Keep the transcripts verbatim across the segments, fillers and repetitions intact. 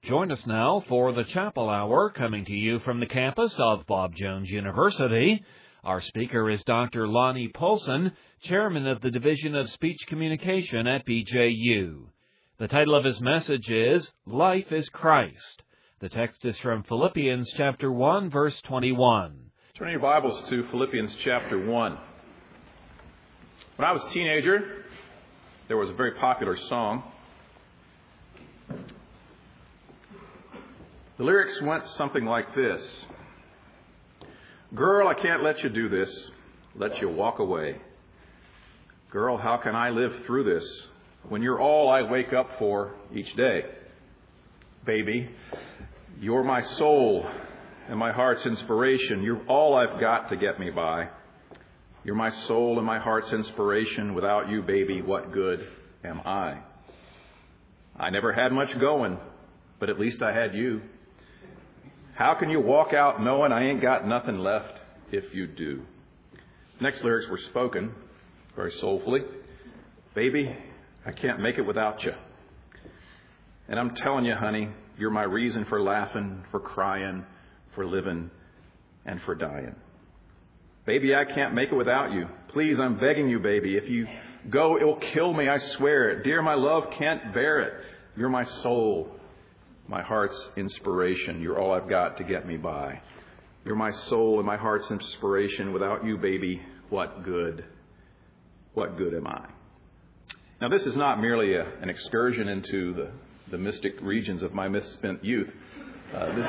Join us now for the Chapel Hour, coming to you from the campus of Bob Jones University. Our speaker is Doctor Lonnie Poulsen, chairman of the Division of Speech Communication at B J U. The title of his message is, Life is Christ. The text is from Philippians chapter one, verse twenty-one. Turn your Bibles to Philippians chapter one. When I was a teenager, there was a very popular song. The lyrics went something like this. Girl, I can't let you do this. Let you walk away. Girl, how can I live through this when you're all I wake up for each day? Baby, you're my soul and my heart's inspiration. You're all I've got to get me by. You're my soul and my heart's inspiration. Without you, baby, what good am I? I never had much going, but at least I had you. How can you walk out knowing I ain't got nothing left if you do? Next lyrics were spoken very soulfully. Baby, I can't make it without you. And I'm telling you, honey, you're my reason for laughing, for crying, for living, and for dying. Baby, I can't make it without you. Please, I'm begging you, baby. If you go, it'll kill me, I swear it. Dear, my love can't bear it. You're my soul, my heart's inspiration. You're all I've got to get me by. You're my soul and my heart's inspiration. Without you, baby, what good, what good am I? Now, this is not merely a, an excursion into the, the mystic regions of my misspent youth. Uh, this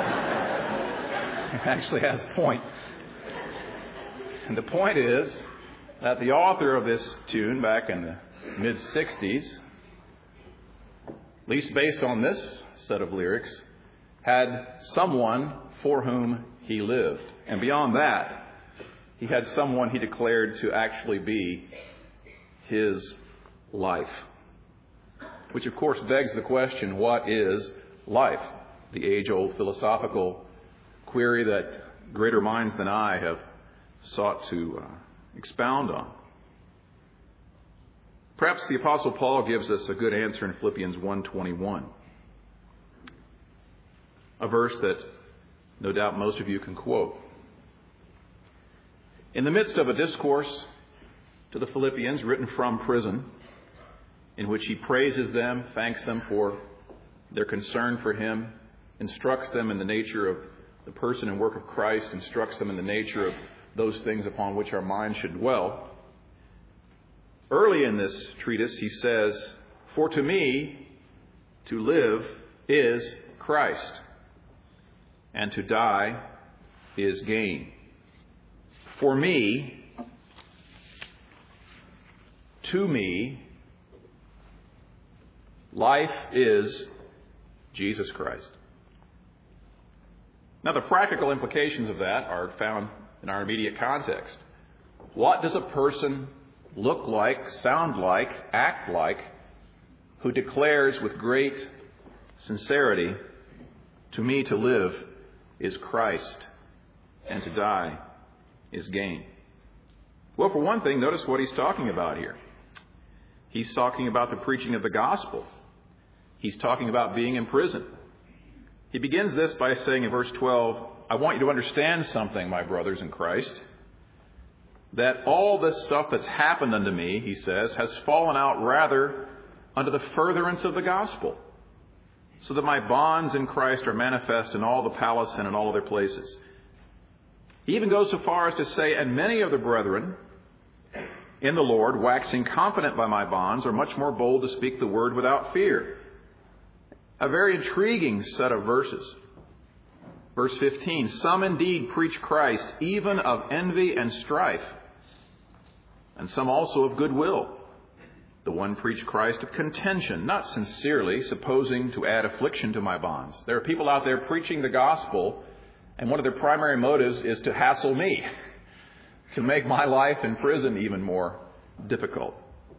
actually has a point. And the point is that the author of this tune back in the mid-sixties, at least based on this set of lyrics, had someone for whom he lived. And beyond that, he had someone he declared to actually be his life. Which, of course, begs the question, what is life? The age-old philosophical query that greater minds than I have sought to uh, expound on. Perhaps the Apostle Paul gives us a good answer in Philippians one twenty-one, a verse that no doubt most of you can quote. In the midst of a discourse to the Philippians written from prison, in which he praises them, thanks them for their concern for him, instructs them in the nature of the person and work of Christ, instructs them in the nature of those things upon which our minds should dwell. Early in this treatise, he says, For to me, to live is Christ, and to die is gain. For me, to me, life is Jesus Christ. Now, the practical implications of that are found in our immediate context. What does a person look like, sound like, act like, who declares with great sincerity, to me to live is Christ, and to die is gain? Well, for one thing, notice what he's talking about here. He's talking about the preaching of the gospel. He's talking about being in prison. He begins this by saying in verse twelve, I want you to understand something, my brothers in Christ, that all this stuff that's happened unto me, he says, has fallen out rather under the furtherance of the gospel, so that my bonds in Christ are manifest in all the palace and in all other places. He even goes so far as to say, and many of the brethren in the Lord, waxing confident by my bonds, are much more bold to speak the word without fear. A very intriguing set of verses. Verse fifteen, some indeed preach Christ, even of envy and strife, and some also of goodwill. The one preached Christ of contention, not sincerely, supposing to add affliction to my bonds. There are people out there preaching the gospel, and one of their primary motives is to hassle me, to make my life in prison even more difficult.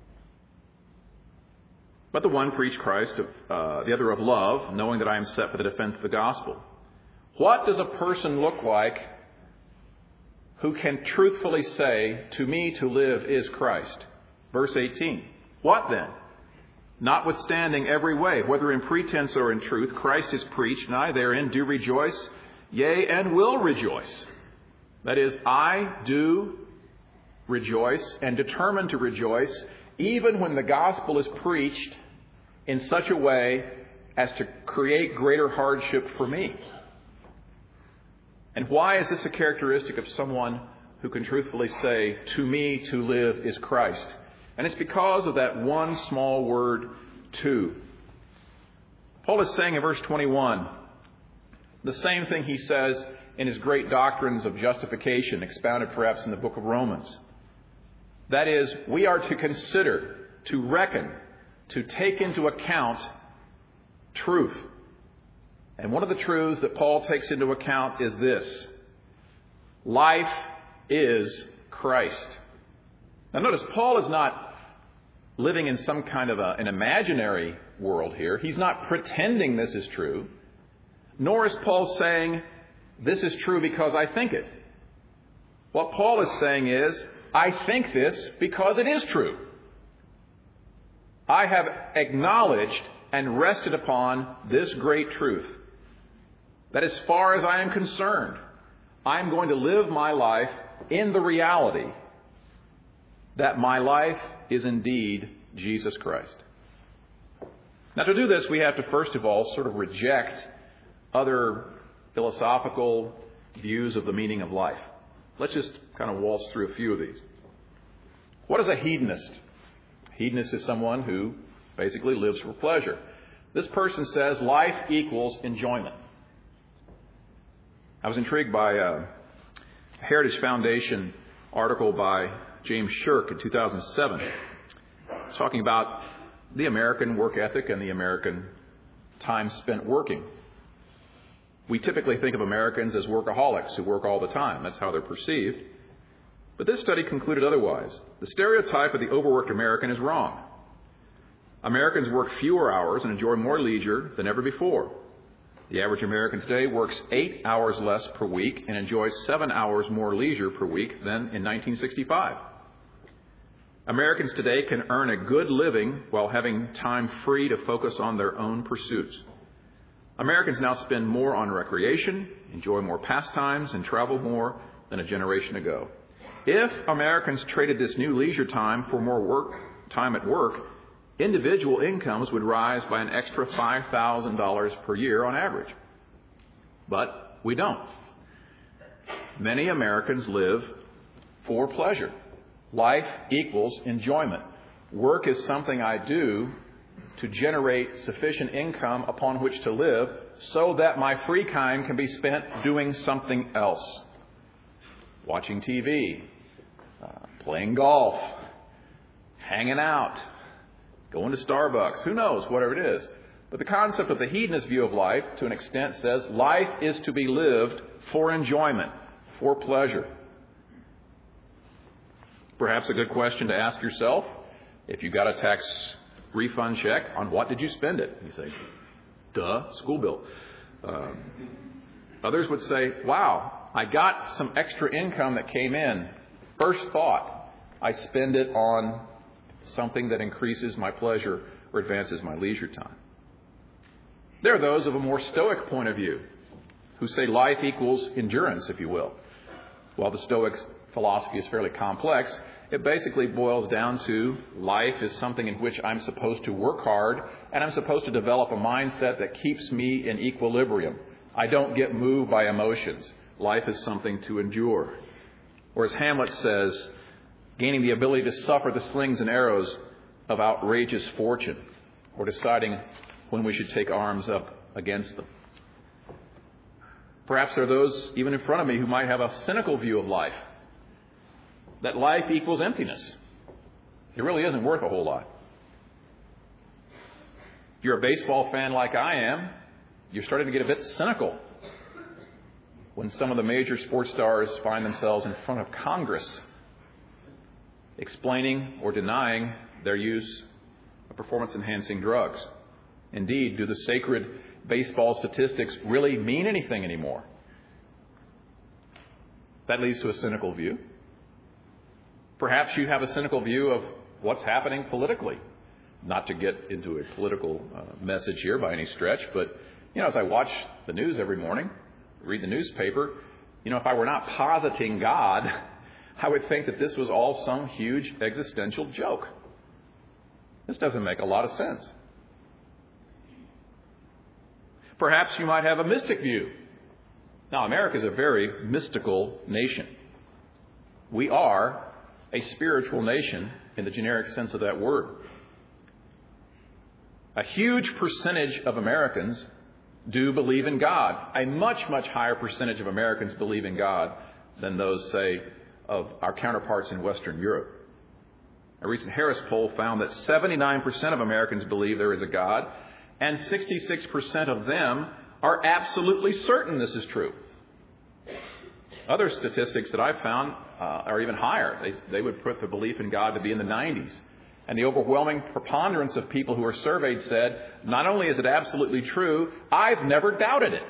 But the one preached Christ, of, uh, the other of love, knowing that I am set for the defense of the gospel. What does a person look like who can truthfully say, to me to live is Christ? Verse eighteen. What then? Notwithstanding every way, whether in pretense or in truth, Christ is preached, and I therein do rejoice, yea, and will rejoice. That is, I do rejoice and determine to rejoice, even when the gospel is preached in such a way as to create greater hardship for me. And why is this a characteristic of someone who can truthfully say, to me to live is Christ? And it's because of that one small word, to. Paul is saying in verse twenty-one, the same thing he says in his great doctrines of justification, expounded perhaps in the book of Romans. That is, we are to consider, to reckon, to take into account truth. And one of the truths that Paul takes into account is this: life is Christ. Now notice, Paul is not living in some kind of a, an imaginary world here. He's not pretending this is true. Nor is Paul saying, this is true because I think it. What Paul is saying is, I think this because it is true. I have acknowledged and rested upon this great truth, that as far as I am concerned, I'm going to live my life in the reality that my life is indeed Jesus Christ. Now, to do this, we have to first of all sort of reject other philosophical views of the meaning of life. Let's just kind of waltz through a few of these. What is a hedonist? A hedonist is someone who basically lives for pleasure. This person says life equals enjoyment. I was intrigued by a Heritage Foundation article by James Shirk in two thousand seven, talking about the American work ethic and the American time spent working. We typically think of Americans as workaholics who work all the time. That's how they're perceived. But this study concluded otherwise. The stereotype of the overworked American is wrong. Americans work fewer hours and enjoy more leisure than ever before. The average American today works eight hours less per week and enjoys seven hours more leisure per week than in nineteen sixty-five. Americans today can earn a good living while having time free to focus on their own pursuits. Americans now spend more on recreation, enjoy more pastimes, and travel more than a generation ago. If Americans traded this new leisure time for more work time at work, individual incomes would rise by an extra five thousand dollars per year on average. But we don't. Many Americans live for pleasure. Life equals enjoyment. Work is something I do to generate sufficient income upon which to live so that my free time can be spent doing something else. Watching T V, uh, playing golf, hanging out, going to Starbucks, who knows, whatever it is. But the concept of the hedonist view of life, to an extent, says life is to be lived for enjoyment, for pleasure. Perhaps a good question to ask yourself, if you got a tax refund check, on what did you spend it? You say, duh, school bill. Um, others would say, wow, I got some extra income that came in. First thought, I spend it on something that increases my pleasure or advances my leisure time. There are those of a more stoic point of view who say life equals endurance, if you will. While the Stoic philosophy is fairly complex, it basically boils down to life is something in which I'm supposed to work hard and I'm supposed to develop a mindset that keeps me in equilibrium. I don't get moved by emotions. Life is something to endure. Or as Hamlet says, gaining the ability to suffer the slings and arrows of outrageous fortune, or deciding when we should take arms up against them. Perhaps there are those even in front of me who might have a cynical view of life, that life equals emptiness. It really isn't worth a whole lot. If you're a baseball fan like I am, you're starting to get a bit cynical when some of the major sports stars find themselves in front of Congress explaining or denying their use of performance-enhancing drugs. Indeed, do the sacred baseball statistics really mean anything anymore? That leads to a cynical view. Perhaps you have a cynical view of what's happening politically. not to get into a political uh, message here by any stretch, but, you know, as I watch the news every morning, read the newspaper, you know, if I were not positing God, I would think that this was all some huge existential joke. This doesn't make a lot of sense. Perhaps you might have a mystic view. Now, America is a very mystical nation. We are a spiritual nation in the generic sense of that word. A huge percentage of Americans do believe in God. A much, much higher percentage of Americans believe in God than those, say, of our counterparts in Western Europe. A recent Harris poll found that seventy-nine percent of Americans believe there is a God, and sixty-six percent of them are absolutely certain this is true. Other statistics that I've found uh, are even higher. They, they would put the belief in God to be in the nineties. And the overwhelming preponderance of people who were surveyed said, not only is it absolutely true, I've never doubted it.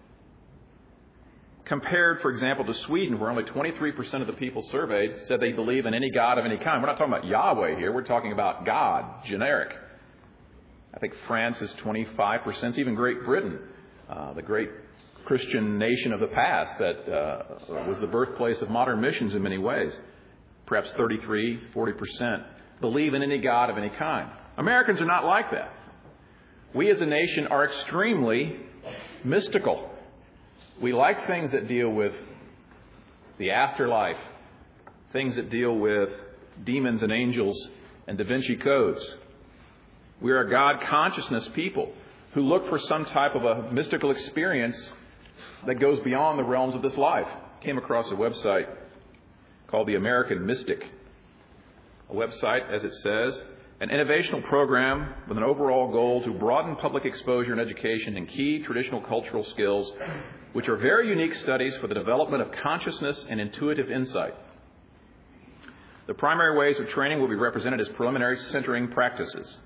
Compared, for example, to Sweden, where only twenty-three percent of the people surveyed said they believe in any God of any kind. We're not talking about Yahweh here. We're talking about God, generic. I think France is twenty-five percent. Even Great Britain, uh, the great Christian nation of the past that uh, was the birthplace of modern missions in many ways, perhaps thirty-three, forty percent believe in any God of any kind. Americans are not like that. We as a nation are extremely mystical. We like things that deal with the afterlife, things that deal with demons and angels and Da Vinci codes. We are a God consciousness people who look for some type of a mystical experience that goes beyond the realms of this life. Came across a website called The American Mystic. A website, as it says, an innovational program with an overall goal to broaden public exposure and education in key traditional cultural skills, which are very unique studies for the development of consciousness and intuitive insight. The primary ways of training will be represented as preliminary centering practices.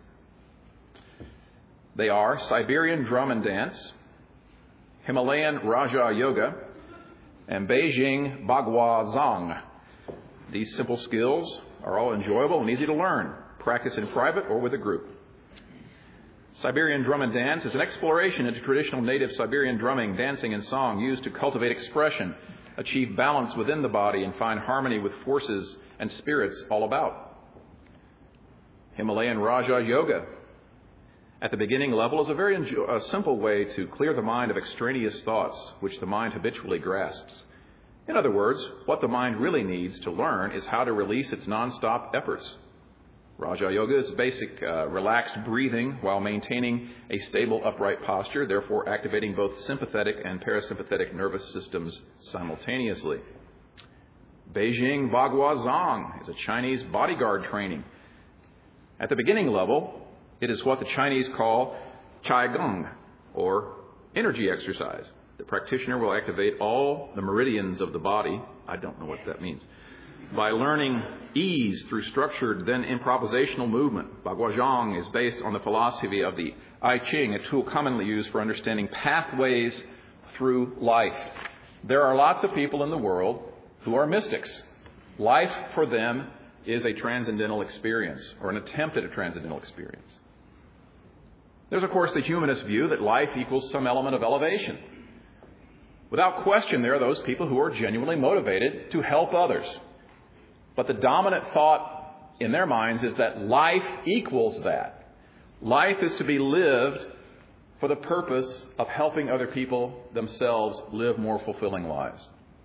They are Siberian drum and dance, Himalayan Raja Yoga, and Beijing Bagua Zhang. These simple skills are all enjoyable and easy to learn. Practice in private or with a group. Siberian drum and dance is an exploration into traditional native Siberian drumming, dancing, and song used to cultivate expression, achieve balance within the body, and find harmony with forces and spirits all about. Himalayan Raja Yoga, at the beginning level, is a very enjo- a simple way to clear the mind of extraneous thoughts, which the mind habitually grasps. In other words, what the mind really needs to learn is how to release its nonstop efforts. Raja Yoga is basic uh, relaxed breathing while maintaining a stable upright posture, therefore activating both sympathetic and parasympathetic nervous systems simultaneously. Beijing Bagua Zhang is a Chinese bodyguard training. At the beginning level, it is what the Chinese call Qigong, or energy exercise. The practitioner will activate all the meridians of the body. I don't know what that means. By learning ease through structured, then improvisational movement. Bagua Zhang is based on the philosophy of the I Ching, a tool commonly used for understanding pathways through life. There are lots of people in the world who are mystics. Life for them is a transcendental experience, or an attempt at a transcendental experience. There's, of course, the humanist view that life equals some element of elevation. Without question, there are those people who are genuinely motivated to help others. But the dominant thought in their minds is that life equals that. Life is to be lived for the purpose of helping other people themselves live more fulfilling lives.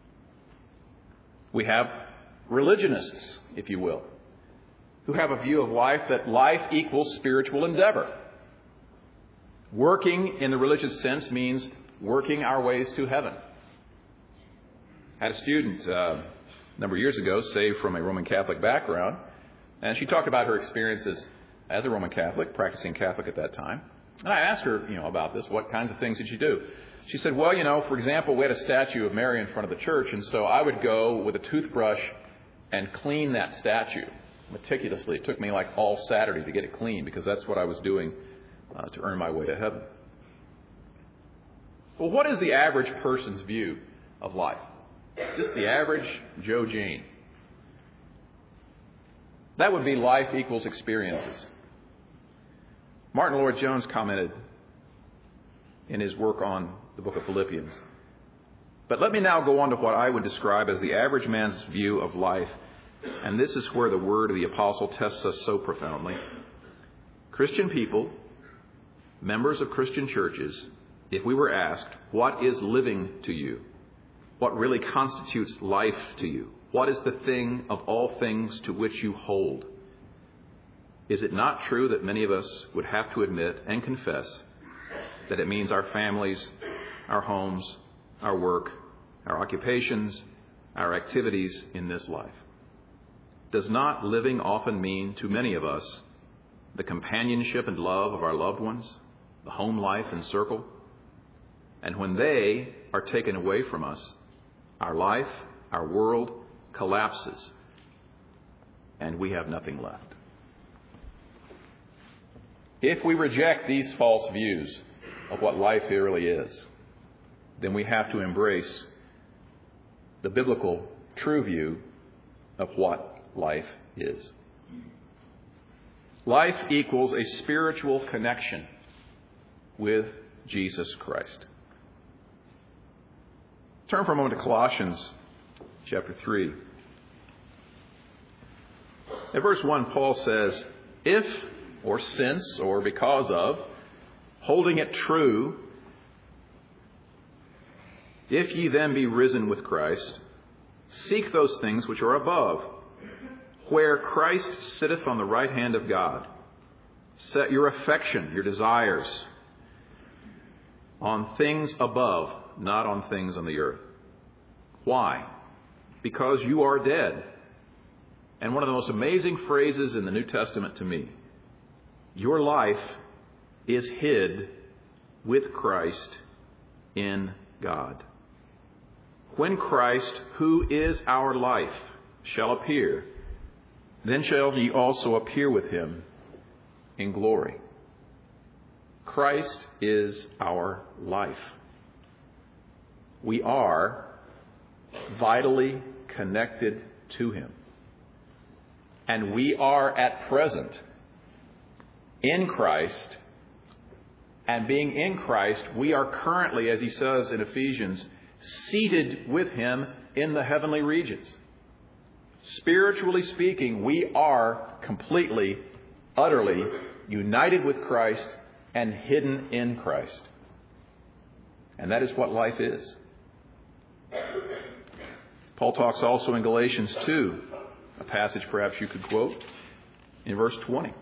We have religionists, if you will, who have a view of life that life equals spiritual endeavor. Working in the religious sense means working our ways to heaven. I had a student uh, a number of years ago, saved from a Roman Catholic background, and she talked about her experiences as a Roman Catholic, practicing Catholic at that time. And I asked her, you know, about this. What kinds of things did she do? She said, well, you know, for example, we had a statue of Mary in front of the church, and so I would go with a toothbrush and clean that statue meticulously. It took me like all Saturday to get it clean because that's what I was doing uh, to earn my way to heaven. Well, what is the average person's view of life? Just the average Joe Jane. That would be life equals experiences. Martin Lloyd-Jones commented in his work on the book of Philippians, "But let me now go on to what I would describe as the average man's view of life, and this is where the word of the apostle tests us so profoundly. Christian people, members of Christian churches, if we were asked, what is living to you? What really constitutes life to you? What is the thing of all things to which you hold? Is it not true that many of us would have to admit and confess that it means our families, our homes, our work, our occupations, our activities in this life? Does not living often mean to many of us the companionship and love of our loved ones, the home life and circle? And when they are taken away from us, our life, our world collapses, and we have nothing left." If we reject these false views of what life really is, then we have to embrace the biblical true view of what life is. Life equals a spiritual connection with Jesus Christ. Turn for a moment to Colossians chapter three. At verse one, Paul says, "If, or since, or because of, holding it true, if ye then be risen with Christ, seek those things which are above, where Christ sitteth on the right hand of God. Set your affection, your desires, on things above, not on things on the earth." Why? Because you are dead. And one of the most amazing phrases in the New Testament to me, your life is hid with Christ in God. When Christ, who is our life, shall appear, then shall ye also appear with him in glory. Christ is our life. We are vitally connected to him. And we are at present in Christ. And being in Christ, we are currently, as he says in Ephesians, seated with him in the heavenly regions. Spiritually speaking, we are completely, utterly united with Christ and hidden in Christ. And that is what life is. Paul talks also in Galatians two, a passage perhaps you could quote, in verse twenty.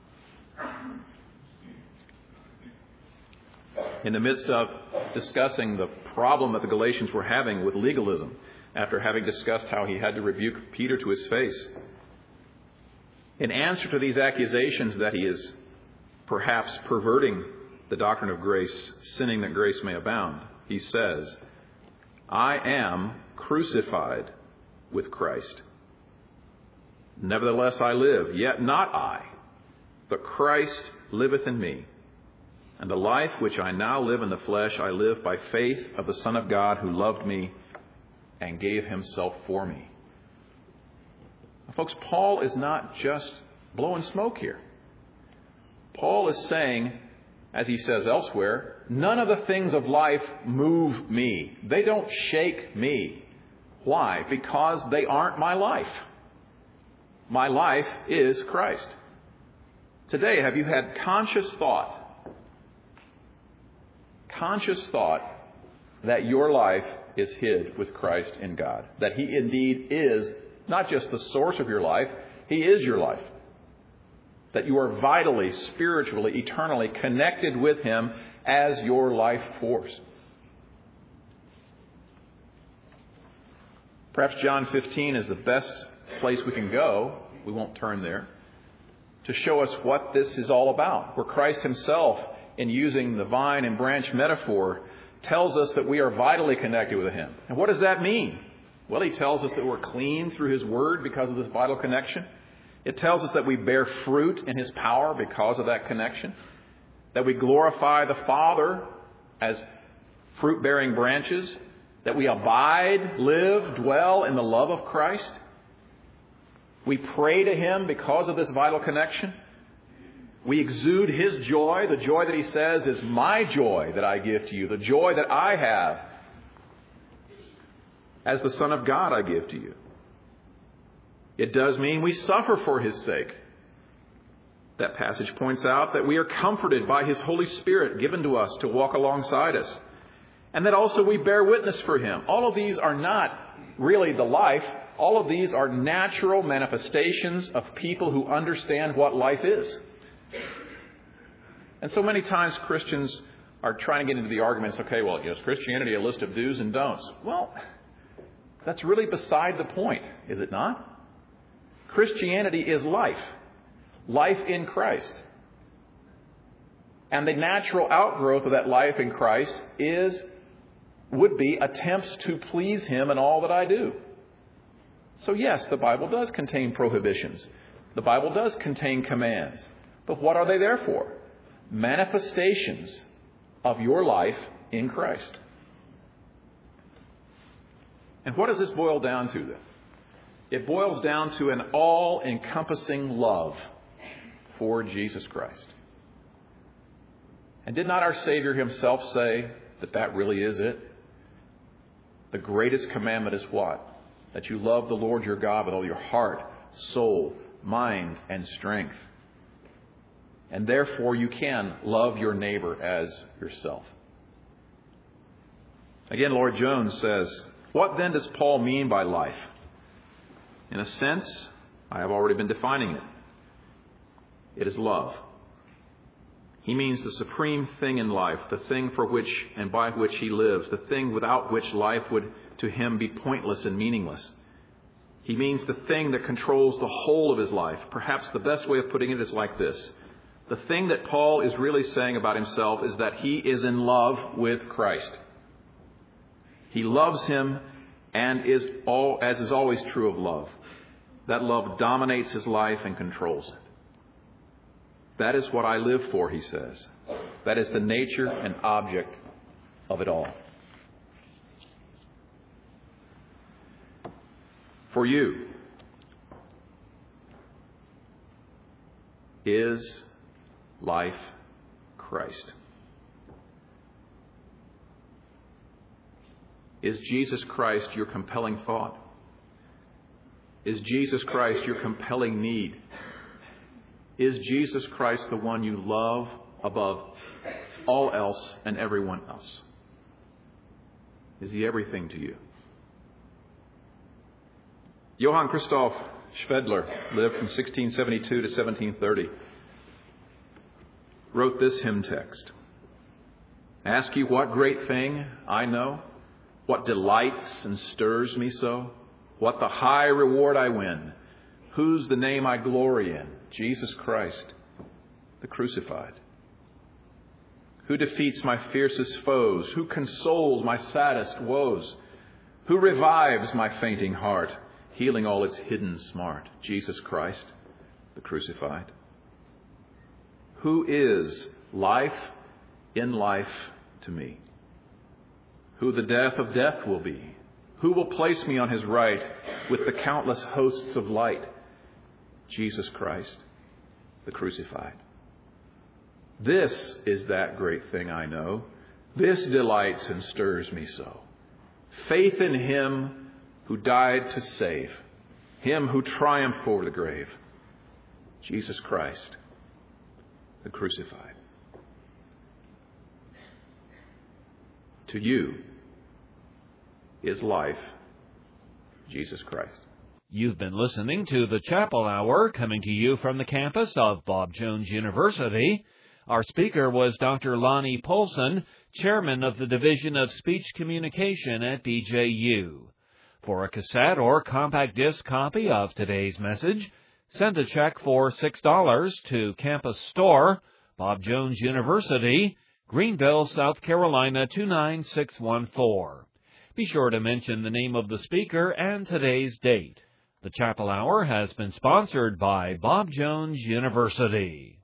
In the midst of discussing the problem that the Galatians were having with legalism, after having discussed how he had to rebuke Peter to his face, in answer to these accusations that he is perhaps perverting the doctrine of grace, sinning that grace may abound, he says, "I am crucified with Christ. Nevertheless I live, yet not I, but Christ liveth in me. And the life which I now live in the flesh, I live by faith of the Son of God who loved me and gave himself for me." Now, folks, Paul is not just blowing smoke here. Paul is saying, as he says elsewhere, none of the things of life move me. They don't shake me. Why? Because they aren't my life. My life is Christ. Today, have you had conscious thought, conscious thought that your life is hid with Christ in God? That he indeed is not just the source of your life, he is your life. That you are vitally, spiritually, eternally connected with him as your life force. Perhaps John fifteen is the best place we can go, we won't turn there, to show us what this is all about. Where Christ himself, in using the vine and branch metaphor, tells us that we are vitally connected with him. And what does that mean? Well, he tells us that we're clean through his word because of this vital connection. It tells us that we bear fruit in his power because of that connection. That we glorify the Father as fruit-bearing branches. That we abide, live, dwell in the love of Christ. We pray to him because of this vital connection. We exude His joy, the joy that He says is my joy that I give to you, the joy that I have as the Son of God I give to you. It does mean we suffer for His sake. That passage points out that we are comforted by His Holy Spirit given to us to walk alongside us. And that also we bear witness for Him. All of these are not really the life. All of these are natural manifestations of people who understand what life is. And so many times Christians are trying to get into the arguments, okay, well, you know, is Christianity a list of do's and don'ts? Well, that's really beside the point, is it not? Christianity is life. Life in Christ. And the natural outgrowth of that life in Christ is, would be attempts to please Him in all that I do. So yes, the Bible does contain prohibitions. The Bible does contain commands. But what are they there for? Manifestations of your life in Christ. And what does this boil down to then? It boils down to an all-encompassing love for Jesus Christ. And did not our Savior Himself say that that really is it? The greatest commandment is what? That you love the Lord your God with all your heart, soul, mind, and strength. And therefore you can love your neighbor as yourself. Again, Lloyd Jones says, what then does Paul mean by life? In a sense, I have already been defining it. It is love. He means the supreme thing in life, the thing for which and by which he lives, the thing without which life would to him be pointless and meaningless. He means the thing that controls the whole of his life. Perhaps the best way of putting it is like this. The thing that Paul is really saying about himself is that he is in love with Christ. He loves Him and is all, as is always true of love. That love dominates his life and controls it. That is what I live for, he says. That is the nature and object of it all. For you, is life Christ? Is Jesus Christ your compelling thought? Is Jesus Christ your compelling need? Is Jesus Christ the one you love above all else and everyone else? Is He everything to you? Johann Christoph Schwedler lived from sixteen seventy-two to seventeen thirty. Wrote this hymn text. Ask you what great thing I know? What delights and stirs me so? What the high reward I win? Whose the name I glory in? Jesus Christ, the crucified. Who defeats my fiercest foes? Who consoles my saddest woes? Who revives my fainting heart, healing all its hidden smart? Jesus Christ, the crucified. Who is life in life to me? Who the death of death will be? Who will place me on His right with the countless hosts of light? Jesus Christ, the crucified. This is that great thing I know. This delights and stirs me so. Faith in Him who died to save, Him who triumphed over the grave, Jesus Christ, the crucified. To you is life, Jesus Christ. You've been listening to the Chapel Hour, coming to you from the campus of Bob Jones University. Our speaker was Doctor Lonnie Polson, chairman of the Division of Speech Communication at B J U. For a cassette or compact disc copy of today's message, send a check for six dollars to Campus Store, Bob Jones University, Greenville, South Carolina two nine six one four. Be sure to mention the name of the speaker and today's date. The Chapel Hour has been sponsored by Bob Jones University.